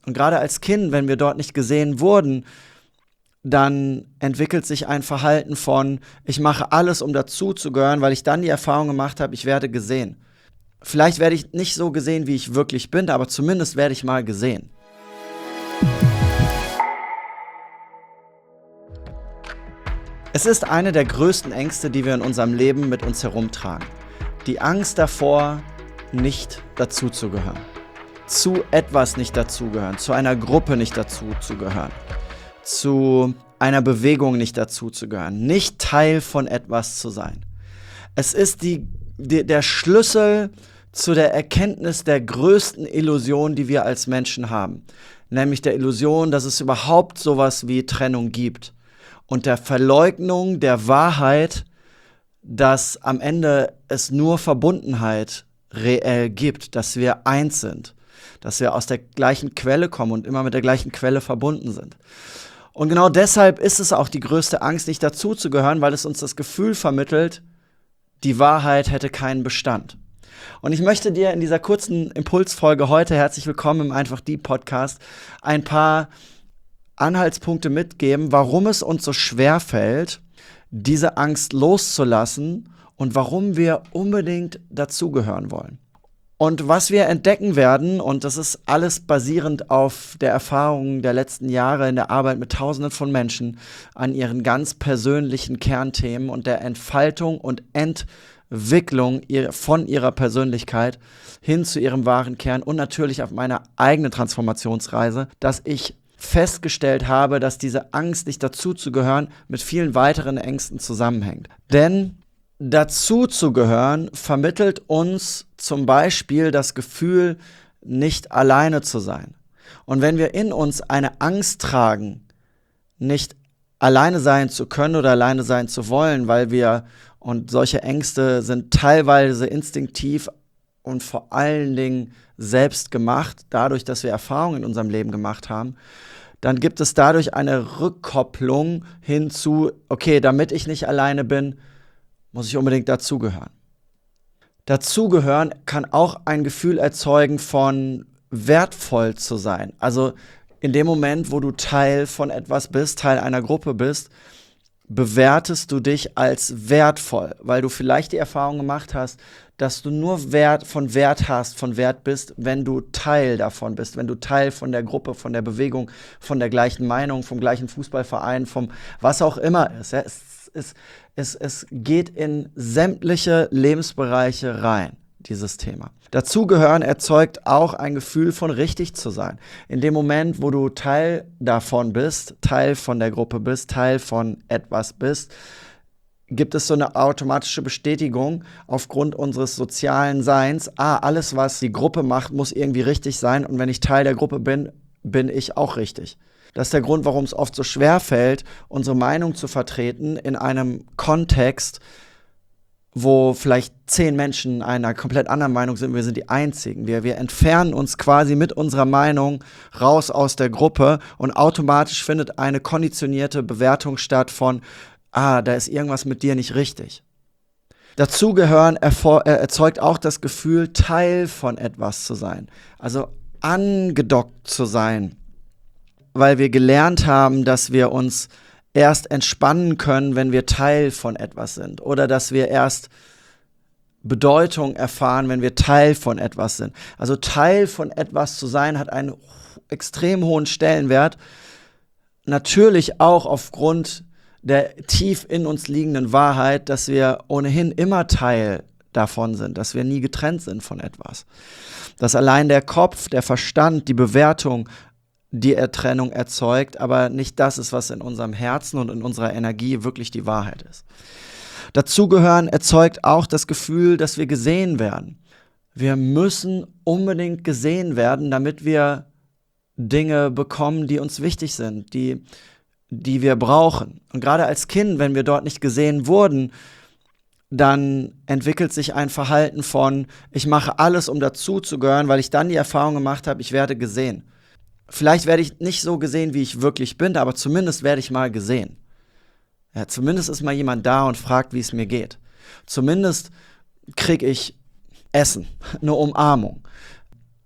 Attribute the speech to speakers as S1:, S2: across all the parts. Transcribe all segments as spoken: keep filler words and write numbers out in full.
S1: Und gerade als Kind, wenn wir dort nicht gesehen wurden, dann entwickelt sich ein Verhalten von, ich mache alles, um dazuzugehören, weil ich dann die Erfahrung gemacht habe, ich werde gesehen. Vielleicht werde ich nicht so gesehen, wie ich wirklich bin, aber zumindest werde ich mal gesehen. Es ist eine der größten Ängste, die wir in unserem Leben mit uns herumtragen. Die Angst davor, nicht dazuzugehören. Zu etwas nicht dazugehören, zu einer Gruppe nicht dazuzugehören, zu einer Bewegung nicht dazuzugehören, nicht Teil von etwas zu sein. Es ist die, die, der Schlüssel zu der Erkenntnis der größten Illusion, die wir als Menschen haben. Nämlich der Illusion, dass es überhaupt sowas wie Trennung gibt. Und der Verleugnung der Wahrheit, dass am Ende es nur Verbundenheit reell gibt, dass wir eins sind, dass wir aus der gleichen Quelle kommen und immer mit der gleichen Quelle verbunden sind. Und genau deshalb ist es auch die größte Angst, nicht dazuzugehören, weil es uns das Gefühl vermittelt, die Wahrheit hätte keinen Bestand. Und ich möchte dir in dieser kurzen Impulsfolge heute, herzlich willkommen im Einfach Die Podcast, ein paar Anhaltspunkte mitgeben, warum es uns so schwer fällt, diese Angst loszulassen und warum wir unbedingt dazugehören wollen. Und was wir entdecken werden, und das ist alles basierend auf der Erfahrung der letzten Jahre in der Arbeit mit Tausenden von Menschen an ihren ganz persönlichen Kernthemen und der Entfaltung und Entwicklung von ihrer Persönlichkeit hin zu ihrem wahren Kern und natürlich auf meiner eigenen Transformationsreise, dass ich festgestellt habe, dass diese Angst, nicht dazuzugehören, mit vielen weiteren Ängsten zusammenhängt. Denn dazuzugehören vermittelt uns zum Beispiel das Gefühl, nicht alleine zu sein. Und wenn wir in uns eine Angst tragen, nicht alleine sein zu können oder alleine sein zu wollen, weil wir, und solche Ängste sind teilweise instinktiv und vor allen Dingen selbst gemacht, dadurch, dass wir Erfahrungen in unserem Leben gemacht haben, dann gibt es dadurch eine Rückkopplung hinzu, okay, damit ich nicht alleine bin, muss ich unbedingt dazugehören. Dazugehören kann auch ein Gefühl erzeugen von wertvoll zu sein. Also in dem Moment, wo du Teil von etwas bist, Teil einer Gruppe bist, bewertest du dich als wertvoll, weil du vielleicht die Erfahrung gemacht hast, dass du nur Wert von Wert hast, von Wert bist, wenn du Teil davon bist, wenn du Teil von der Gruppe, von der Bewegung, von der gleichen Meinung, vom gleichen Fußballverein, vom was auch immer ist. Ja, es, es, es, es geht in sämtliche Lebensbereiche rein, dieses Thema. Dazugehören erzeugt auch ein Gefühl von richtig zu sein. In dem Moment, wo du Teil davon bist, Teil von der Gruppe bist, Teil von etwas bist, gibt es so eine automatische Bestätigung aufgrund unseres sozialen Seins. Ah, alles, was die Gruppe macht, muss irgendwie richtig sein. Und wenn ich Teil der Gruppe bin, bin ich auch richtig. Das ist der Grund, warum es oft so schwer fällt, unsere Meinung zu vertreten in einem Kontext, wo vielleicht zehn Menschen einer komplett anderen Meinung sind, wir sind die Einzigen. Wir, wir entfernen uns quasi mit unserer Meinung raus aus der Gruppe und automatisch findet eine konditionierte Bewertung statt von, ah, da ist irgendwas mit dir nicht richtig. Dazugehören erfor- äh, erzeugt auch das Gefühl, Teil von etwas zu sein. Also angedockt zu sein, weil wir gelernt haben, dass wir uns erst entspannen können, wenn wir Teil von etwas sind. Oder dass wir erst Bedeutung erfahren, wenn wir Teil von etwas sind. Also Teil von etwas zu sein, hat einen extrem hohen Stellenwert. Natürlich auch aufgrund der tief in uns liegenden Wahrheit, dass wir ohnehin immer Teil davon sind, dass wir nie getrennt sind von etwas. Dass allein der Kopf, der Verstand, die Bewertung die Trennung erzeugt, aber nicht das ist, was in unserem Herzen und in unserer Energie wirklich die Wahrheit ist. Dazugehören erzeugt auch das Gefühl, dass wir gesehen werden. Wir müssen unbedingt gesehen werden, damit wir Dinge bekommen, die uns wichtig sind, die, die wir brauchen. Und gerade als Kind, wenn wir dort nicht gesehen wurden, dann entwickelt sich ein Verhalten von, ich mache alles, um dazuzugehören, weil ich dann die Erfahrung gemacht habe, ich werde gesehen. Vielleicht werde ich nicht so gesehen, wie ich wirklich bin, aber zumindest werde ich mal gesehen. Ja, zumindest ist mal jemand da und fragt, wie es mir geht. Zumindest kriege ich Essen, eine Umarmung.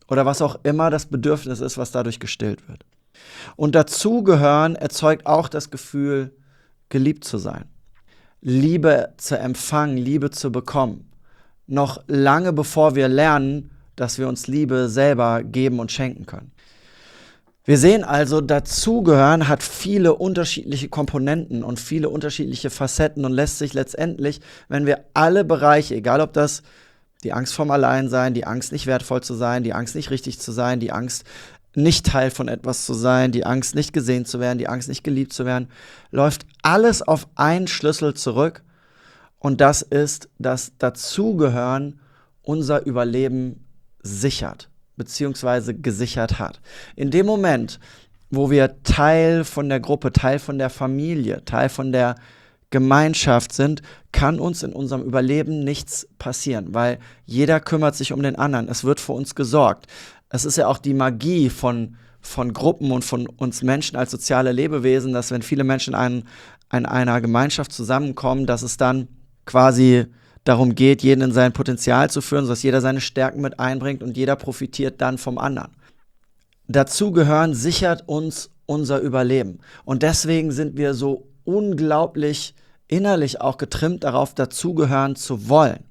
S1: oder was auch immer das Bedürfnis ist, was dadurch gestillt wird. Und dazugehören erzeugt auch das Gefühl, geliebt zu sein, Liebe zu empfangen, Liebe zu bekommen. Noch lange bevor wir lernen, dass wir uns Liebe selber geben und schenken können. Wir sehen also, dazugehören hat viele unterschiedliche Komponenten und viele unterschiedliche Facetten und lässt sich letztendlich, wenn wir alle Bereiche, egal ob das die Angst vorm Alleinsein, die Angst nicht wertvoll zu sein, die Angst nicht richtig zu sein, die Angst nicht Teil von etwas zu sein, die Angst nicht gesehen zu werden, die Angst nicht geliebt zu werden, läuft alles auf einen Schlüssel zurück und das ist, dass Dazugehören unser Überleben sichert, beziehungsweise gesichert hat. In dem Moment, wo wir Teil von der Gruppe, Teil von der Familie, Teil von der Gemeinschaft sind, kann uns in unserem Überleben nichts passieren, weil jeder kümmert sich um den anderen. Es wird für uns gesorgt. Es ist ja auch die Magie von, von Gruppen und von uns Menschen als soziale Lebewesen, dass wenn viele Menschen in, in einer Gemeinschaft zusammenkommen, dass es dann quasi darum geht, jeden in sein Potenzial zu führen, sodass jeder seine Stärken mit einbringt und jeder profitiert dann vom anderen. Dazugehören sichert uns unser Überleben. Und deswegen sind wir so unglaublich innerlich auch getrimmt darauf, dazugehören zu wollen.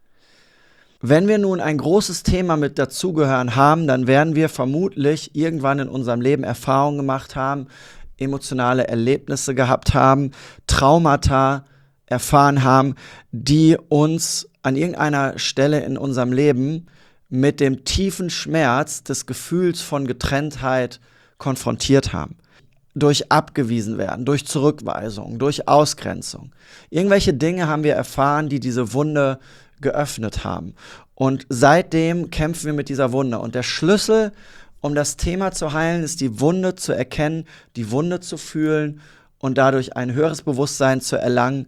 S1: Wenn wir nun ein großes Thema mit Dazugehören haben, dann werden wir vermutlich irgendwann in unserem Leben Erfahrungen gemacht haben, emotionale Erlebnisse gehabt haben, Traumata erfahren haben, die uns an irgendeiner Stelle in unserem Leben mit dem tiefen Schmerz des Gefühls von Getrenntheit konfrontiert haben. Durch abgewiesen werden, durch Zurückweisung, durch Ausgrenzung. Irgendwelche Dinge haben wir erfahren, die diese Wunde geöffnet haben. Und seitdem kämpfen wir mit dieser Wunde. Und der Schlüssel, um das Thema zu heilen, ist die Wunde zu erkennen, die Wunde zu fühlen und dadurch ein höheres Bewusstsein zu erlangen,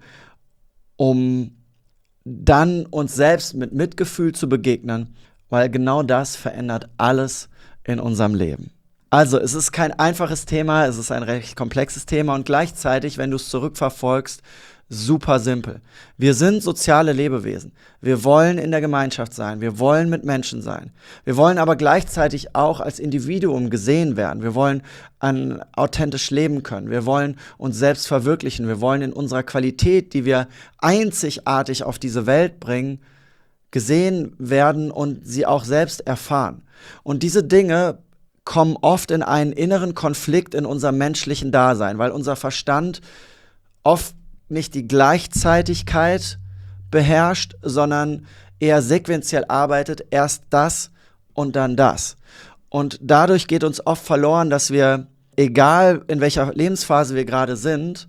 S1: um dann uns selbst mit Mitgefühl zu begegnen, weil genau das verändert alles in unserem Leben. Also, es ist kein einfaches Thema, es ist ein recht komplexes Thema und gleichzeitig, wenn du es zurückverfolgst, super simpel. Wir sind soziale Lebewesen. Wir wollen in der Gemeinschaft sein. Wir wollen mit Menschen sein. Wir wollen aber gleichzeitig auch als Individuum gesehen werden. Wir wollen an, authentisch leben können. Wir wollen uns selbst verwirklichen. Wir wollen in unserer Qualität, die wir einzigartig auf diese Welt bringen, gesehen werden und sie auch selbst erfahren. Und diese Dinge kommen oft in einen inneren Konflikt in unserem menschlichen Dasein, weil unser Verstand oft nicht die Gleichzeitigkeit beherrscht, sondern eher sequenziell arbeitet, erst das und dann das. Und dadurch geht uns oft verloren, dass wir, egal in welcher Lebensphase wir gerade sind,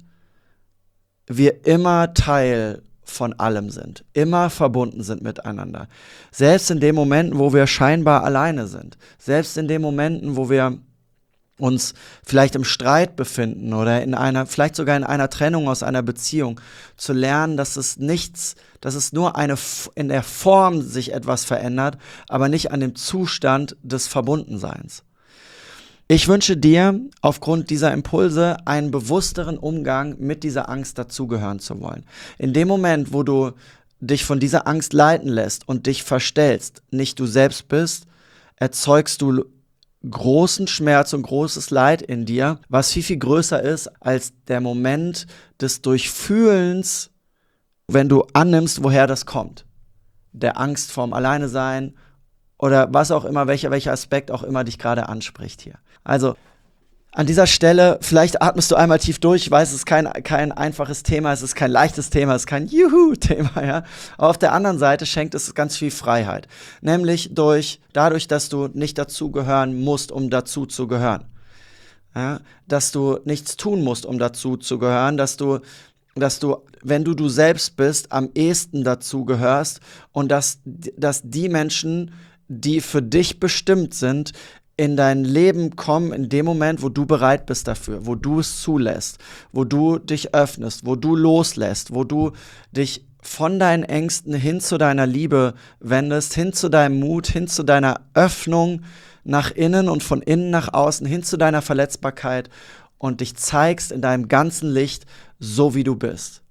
S1: wir immer Teil von allem sind, immer verbunden sind miteinander. Selbst in den Momenten, wo wir scheinbar alleine sind, selbst in den Momenten, wo wir uns vielleicht im Streit befinden oder in einer, vielleicht sogar in einer Trennung aus einer Beziehung, zu lernen, dass es nichts, dass es nur eine, in der Form sich etwas verändert, aber nicht an dem Zustand des Verbundenseins. Ich wünsche dir aufgrund dieser Impulse einen bewussteren Umgang mit dieser Angst dazugehören zu wollen. In dem Moment, wo du dich von dieser Angst leiten lässt und dich verstellst, nicht du selbst bist, erzeugst du großen Schmerz und großes Leid in dir, was viel, viel größer ist als der Moment des Durchfühlens, wenn du annimmst, woher das kommt. Der Angst vorm Alleinesein oder was auch immer, welcher, welcher Aspekt auch immer dich gerade anspricht hier. Also an dieser Stelle, vielleicht atmest du einmal tief durch. Ich weiß, es ist kein, kein einfaches Thema, es ist kein leichtes Thema, es ist kein Juhu-Thema, ja. Aber auf der anderen Seite schenkt es ganz viel Freiheit. Nämlich durch, dadurch, dass du nicht dazugehören musst, um dazu zu gehören. Ja? Dass du nichts tun musst, um dazu zu gehören, dass du, dass du, wenn du du selbst bist, am ehesten dazu gehörst und dass, dass die Menschen, die für dich bestimmt sind, in dein Leben kommen in dem Moment, wo du bereit bist dafür, wo du es zulässt, wo du dich öffnest, wo du loslässt, wo du dich von deinen Ängsten hin zu deiner Liebe wendest, hin zu deinem Mut, hin zu deiner Öffnung nach innen und von innen nach außen, hin zu deiner Verletzbarkeit und dich zeigst in deinem ganzen Licht, so wie du bist.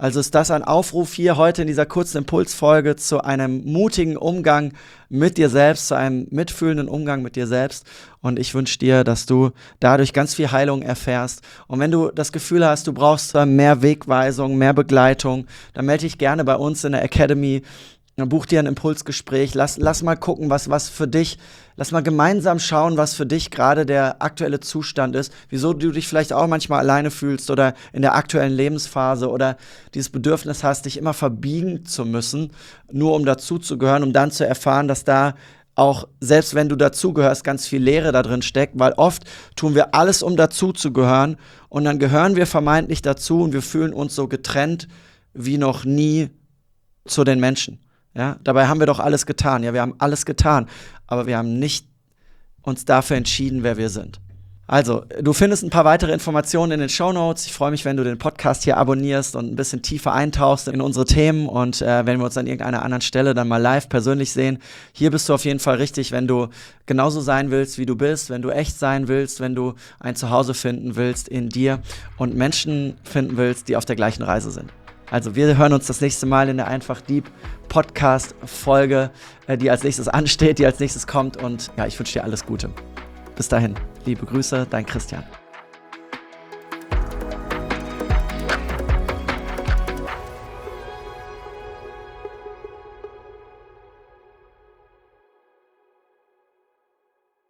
S1: Also ist das ein Aufruf hier heute in dieser kurzen Impulsfolge zu einem mutigen Umgang mit dir selbst, zu einem mitfühlenden Umgang mit dir selbst. Und ich wünsche dir, dass du dadurch ganz viel Heilung erfährst. Und wenn du das Gefühl hast, du brauchst mehr Wegweisung, mehr Begleitung, dann melde dich gerne bei uns in der Academy. Buch dir ein Impulsgespräch, lass, lass mal gucken, was, was für dich, lass mal gemeinsam schauen, was für dich gerade der aktuelle Zustand ist, wieso du dich vielleicht auch manchmal alleine fühlst oder in der aktuellen Lebensphase oder dieses Bedürfnis hast, dich immer verbiegen zu müssen, nur um dazuzugehören, um dann zu erfahren, dass da auch, selbst wenn du dazugehörst, ganz viel Leere da drin steckt, weil oft tun wir alles, um dazuzugehören und dann gehören wir vermeintlich dazu und wir fühlen uns so getrennt wie noch nie zu den Menschen. Ja, dabei haben wir doch alles getan. Ja, wir haben alles getan, aber wir haben nicht uns dafür entschieden, wer wir sind. Also, du findest ein paar weitere Informationen in den Shownotes. Ich freue mich, wenn du den Podcast hier abonnierst und ein bisschen tiefer eintauchst in unsere Themen und äh, wenn wir uns an irgendeiner anderen Stelle dann mal live persönlich sehen. Hier bist du auf jeden Fall richtig, wenn du genauso sein willst, wie du bist, wenn du echt sein willst, wenn du ein Zuhause finden willst in dir und Menschen finden willst, die auf der gleichen Reise sind. Also wir hören uns das nächste Mal in der Einfach Deep Podcast-Folge, die als nächstes ansteht, die als nächstes kommt. Und ja, ich wünsche dir alles Gute. Bis dahin, liebe Grüße, dein Christian.